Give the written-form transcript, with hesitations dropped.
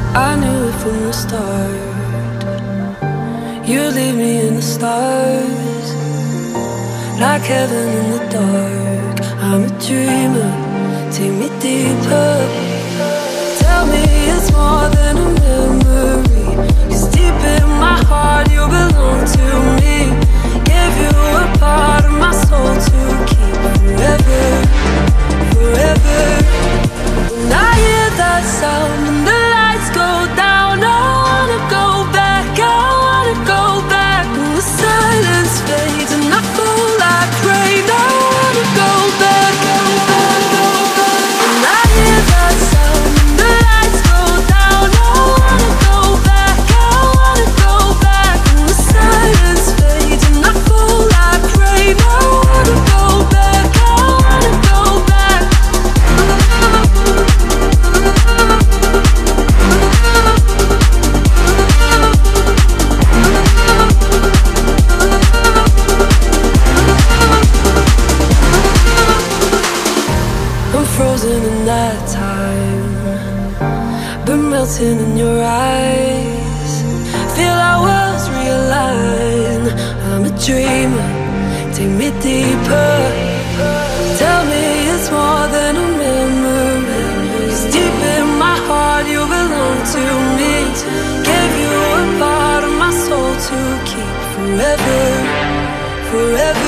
I knew it from the start. You leave me in the stars, like heaven in the dark. I'm a dreamer, take me deeper. Tell me it's more than a memory, 'cause deep in my heart you belong to me. Give you a part of my soul to keep forever, forever. When I hear that sound and the lights go down, I wanna go back, I wanna go back. When the silence fades and I fall like rain, I wanna go back, go back, go back. When I hear that sound and the lights go down, I wanna go back, I wanna go back. When the silence fades and I fall like rain, I wanna go back, I wanna go back. I'm frozen in that time, been melting in your eyes. Feel our worlds realign. I'm a dreamer, take me deeper. Tell me it's more than a memory, 'cause deep in my heart you belong to me. Gave you a part of my soul to keep forever, forever.